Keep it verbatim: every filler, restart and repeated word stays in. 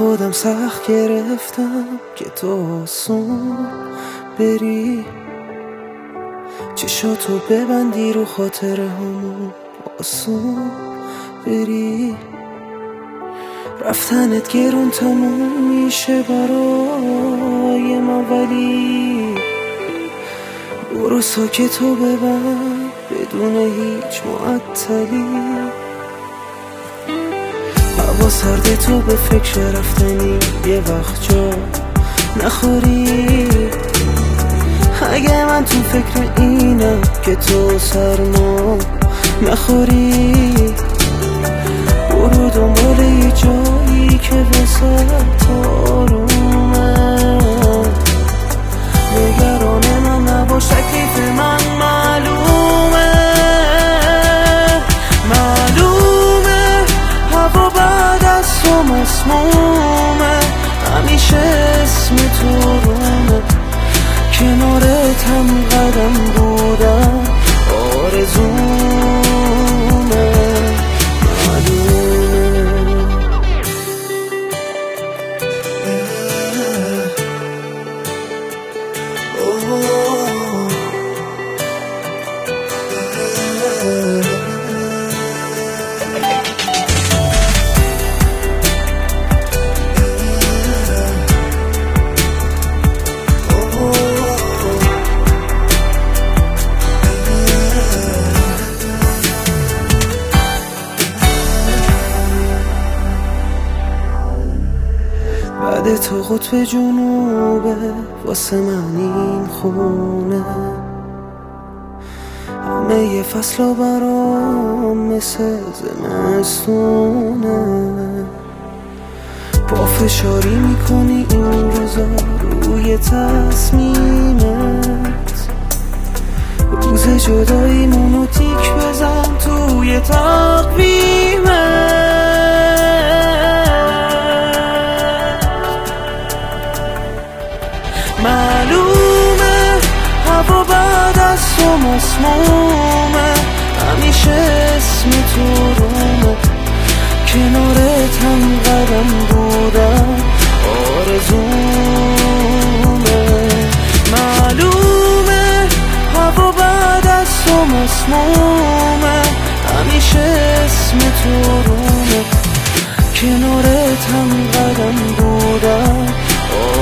خودم سخت گرفتم که تو آسون بری، چشاتو ببندی رو خاطر همون آسون بری. رفتنت گرون تموم میشه برای من، ولی برو ساکتو ببند بدون هیچ معطلی. هوا سرده، تو به فکر رفتنی یه وقت جا نخوری. اگه من تو فکر اینم که تو سرما نخوری، برو دنبال یه جایی که وسط آرومه. نگران من نباش، تکلیف من معلومه. معلومه هوا بعد از تو مسمومه، همیشه اسم تو رومه. کنارت هم قدم بودم آرزومه. بعد تو قطب جنوبه، واسه من این خونه. همه یه فصل برام مثل زمستونه. با فشاری میکنی این روزا روی تصمیمت. روز جداییمونو تیک بزن توی تقویمت. معلومه هوا بعد از تو مسمومه، همیشه اسم تو رومه. کنارت هم قدم بودم آرزومه. معلومه هوا بعد از تو مسمومه، همیشه اسم تو رومه. کنارت هم قدم بودم